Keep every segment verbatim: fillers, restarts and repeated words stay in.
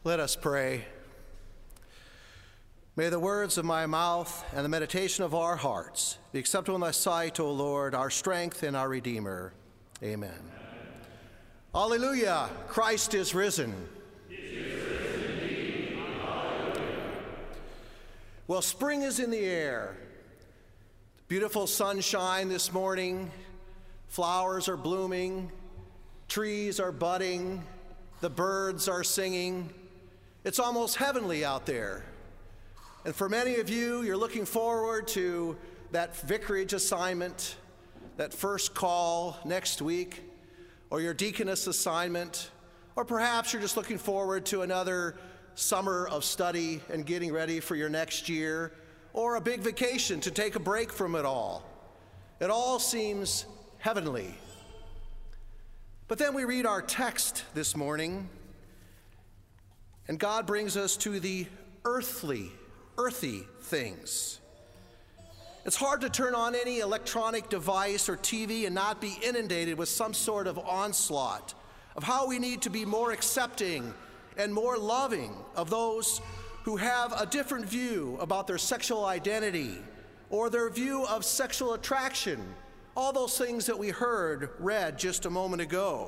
Let us pray. May the words of my mouth and the meditation of our hearts be acceptable in thy sight, O Lord, our strength and our Redeemer. Amen. Amen. Alleluia, Christ is risen. He is risen indeed. Alleluia. Well, spring is in the air. Beautiful sunshine this morning. Flowers are blooming. Trees are budding. The birds are singing. It's almost heavenly out there. And for many of you, you're looking forward to that vicarage assignment, that first call next week, or your deaconess assignment, or perhaps you're just looking forward to another summer of study and getting ready for your next year, or a big vacation to take a break from it all. It all seems heavenly. But then we read our text this morning, and God brings us to the earthly, earthy things. It's hard to turn on any electronic device or T V and not be inundated with some sort of onslaught of how we need to be more accepting and more loving of those who have a different view about their sexual identity or their view of sexual attraction, all those things that we heard read just a moment ago.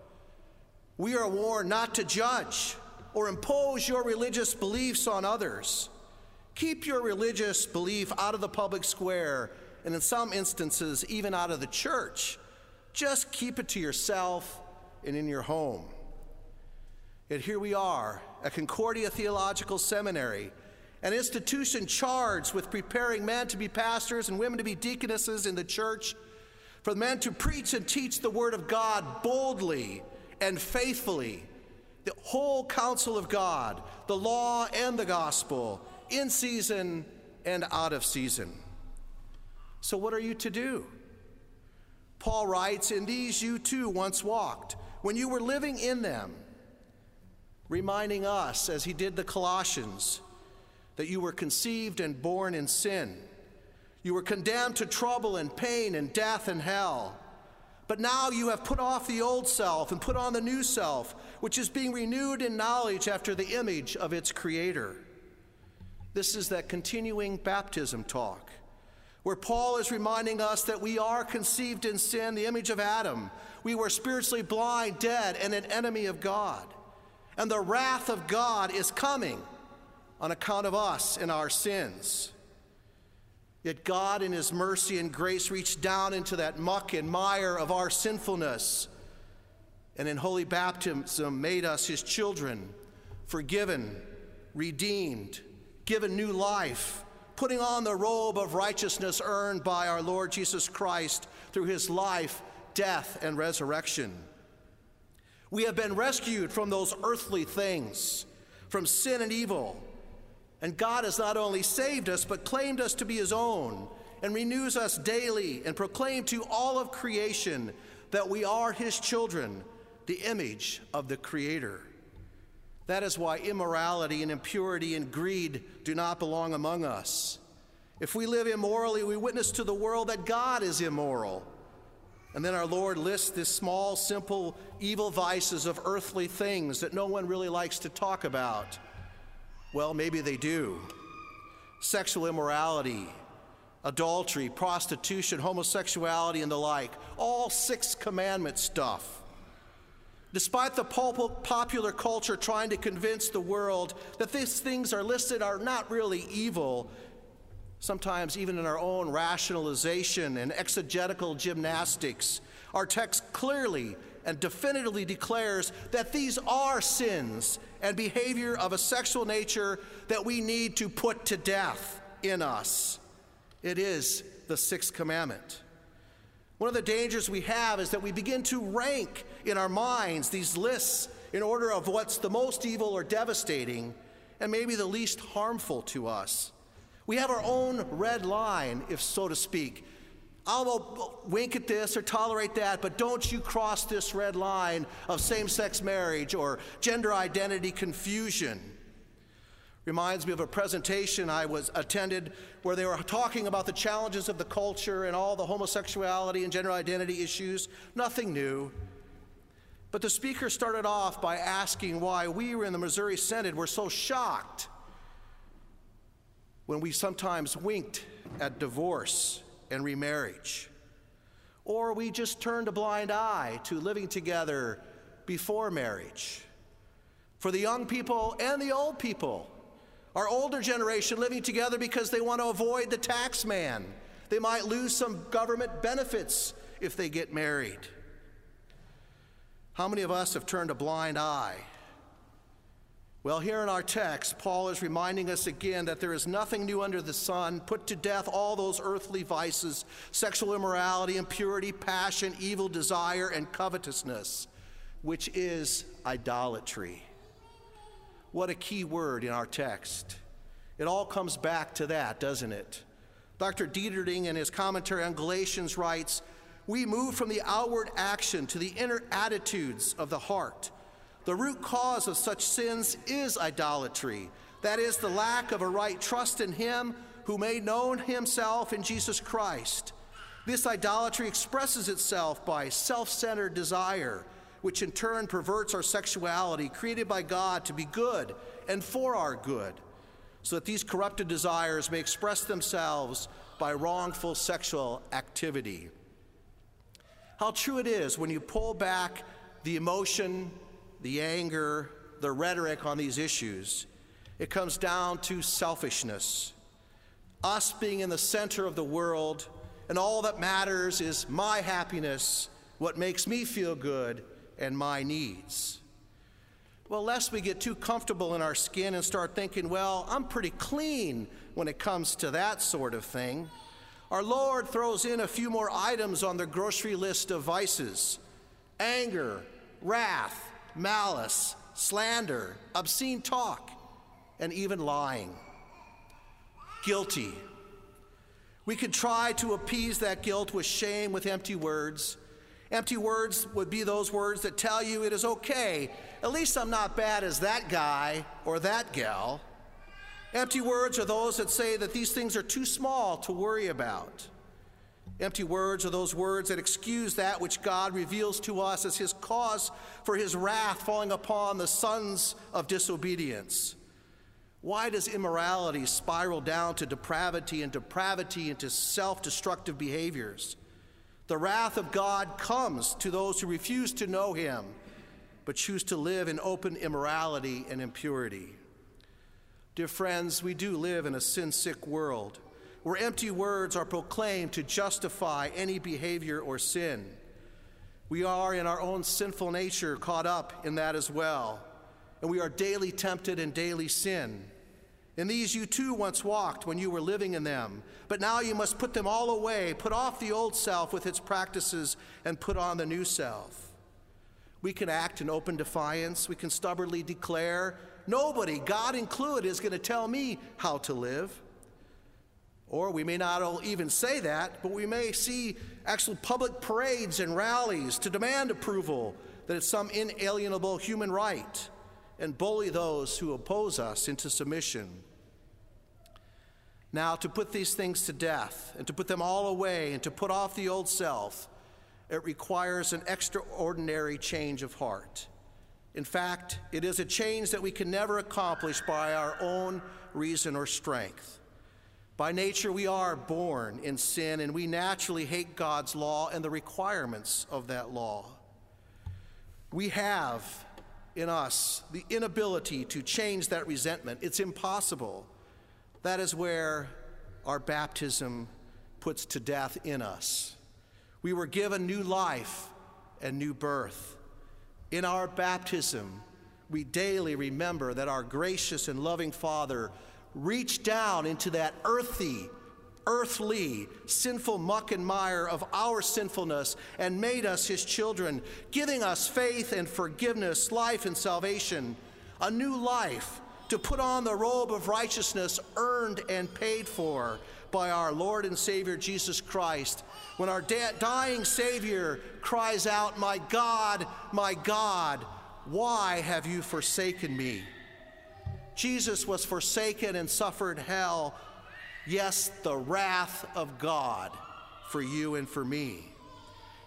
We are warned not to judge or impose your religious beliefs on others. Keep your religious belief out of the public square, and in some instances, even out of the church. Just keep it to yourself and in your home. Yet here we are at Concordia Theological Seminary, an institution charged with preparing men to be pastors and women to be deaconesses in the church, for men to preach and teach the Word of God boldly and faithfully, the whole counsel of God, the law and the gospel, in season and out of season. So what are you to do? Paul writes, "In these you too once walked, when you were living in them," reminding us, as he did the Colossians, that you were conceived and born in sin. You were condemned to trouble and pain and death and hell. But now you have put off the old self and put on the new self, which is being renewed in knowledge after the image of its creator. This is that continuing baptism talk, where Paul is reminding us that we are conceived in sin, the image of Adam. We were spiritually blind, dead, and an enemy of God. And the wrath of God is coming on account of us and our sins. Yet God in his mercy and grace reached down into that muck and mire of our sinfulness, and in holy baptism made us his children, forgiven, redeemed, given new life, putting on the robe of righteousness earned by our Lord Jesus Christ through his life, death, and resurrection. We have been rescued from those earthly things, from sin and evil. And God has not only saved us, but claimed us to be his own, and renews us daily, and proclaimed to all of creation that we are his children, the image of the Creator. That is why immorality and impurity and greed do not belong among us. If we live immorally, we witness to the world that God is immoral. And then our Lord lists these small, simple, evil vices of earthly things that no one really likes to talk about. Well, maybe they do. Sexual immorality, adultery, prostitution, homosexuality, and the like. All Sixth Commandment stuff. Despite the popular culture trying to convince the world that these things are listed are not really evil, sometimes even in our own rationalization and exegetical gymnastics, our text clearly and definitively declares that these are sins and behavior of a sexual nature that we need to put to death in us. It is the Sixth Commandment. One of the dangers we have is that we begin to rank in our minds these lists in order of what's the most evil or devastating and maybe the least harmful to us. We have our own red line, if so to speak. I'll wink at this or tolerate that, but don't you cross this red line of same-sex marriage or gender identity confusion. Reminds me of a presentation I was attended where they were talking about the challenges of the culture and all the homosexuality and gender identity issues. Nothing new. But the speaker started off by asking why we in the Missouri Synod were so shocked when we sometimes winked at divorce and remarriage, or we just turned a blind eye to living together before marriage. For the young people and the old people, our older generation living together because they want to avoid the tax man. They might lose some government benefits if they get married. How many of us have turned a blind eye? Well, here in our text, Paul is reminding us again that there is nothing new under the sun. Put to death all those earthly vices, sexual immorality, impurity, passion, evil desire, and covetousness, which is idolatry. What a key word in our text. It all comes back to that, doesn't it? Doctor Dieterding, in his commentary on Galatians, writes, "We move from the outward action to the inner attitudes of the heart. The root cause of such sins is idolatry, that is, the lack of a right trust in him who made known himself in Jesus Christ. This idolatry expresses itself by self-centered desire, which in turn perverts our sexuality, created by God to be good and for our good, so that these corrupted desires may express themselves by wrongful sexual activity." How true it is when you pull back the emotion, the anger, the rhetoric on these issues, it comes down to selfishness. Us being in the center of the world, and all that matters is my happiness, what makes me feel good, and my needs. Well, lest we get too comfortable in our skin and start thinking, well, I'm pretty clean when it comes to that sort of thing, our Lord throws in a few more items on the grocery list of vices: anger, wrath, malice, slander, obscene talk, and even lying. Guilty. We could try to appease that guilt with shame with empty words. Empty words would be those words that tell you it is okay, at least I'm not bad as that guy or that gal. Empty words are those that say that these things are too small to worry about. Empty words are those words that excuse that which God reveals to us as his cause for his wrath falling upon the sons of disobedience. Why does immorality spiral down to depravity and depravity into self-destructive behaviors? The wrath of God comes to those who refuse to know him, but choose to live in open immorality and impurity. Dear friends, we do live in a sin-sick world where empty words are proclaimed to justify any behavior or sin. We are in our own sinful nature caught up in that as well, and we are daily tempted in daily sin. In these you too once walked when you were living in them, but now you must put them all away, put off the old self with its practices, and put on the new self. We can act in open defiance. We can stubbornly declare, nobody, God included, is going to tell me how to live. Or we may not even say that, but we may see actual public parades and rallies to demand approval that it's some inalienable human right, and bully those who oppose us into submission. Now, to put these things to death, and to put them all away, and to put off the old self, it requires an extraordinary change of heart. In fact, it is a change that we can never accomplish by our own reason or strength. By nature, we are born in sin, and we naturally hate God's law and the requirements of that law. We have in us the inability to change that resentment. It's impossible. That is where our baptism puts to death in us. We were given new life and new birth. In our baptism, we daily remember that our gracious and loving Father reached down into that earthy, earthly, sinful muck and mire of our sinfulness and made us his children, giving us faith and forgiveness, life and salvation, a new life to put on the robe of righteousness earned and paid for by our Lord and Savior Jesus Christ. When our da- dying Savior cries out, "My God, my God, why have you forsaken me?" Jesus was forsaken and suffered hell, yes, the wrath of God for you and for me.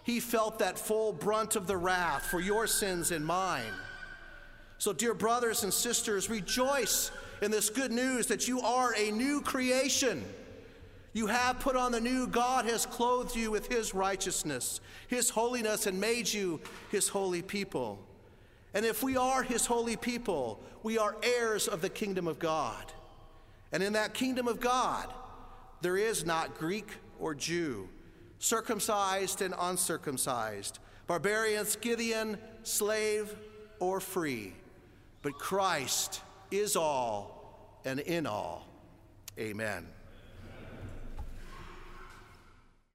he felt that full brunt of the wrath for your sins and mine. So, dear brothers and sisters, rejoice in this good news that you are a new creation. You have put on the new. God has clothed you with his righteousness, his holiness, and made you his holy people. And if we are his holy people, we are heirs of the kingdom of God. And in that kingdom of God, there is not Greek or Jew, circumcised and uncircumcised, barbarian, Scythian, slave or free. But Christ is all and in all. Amen.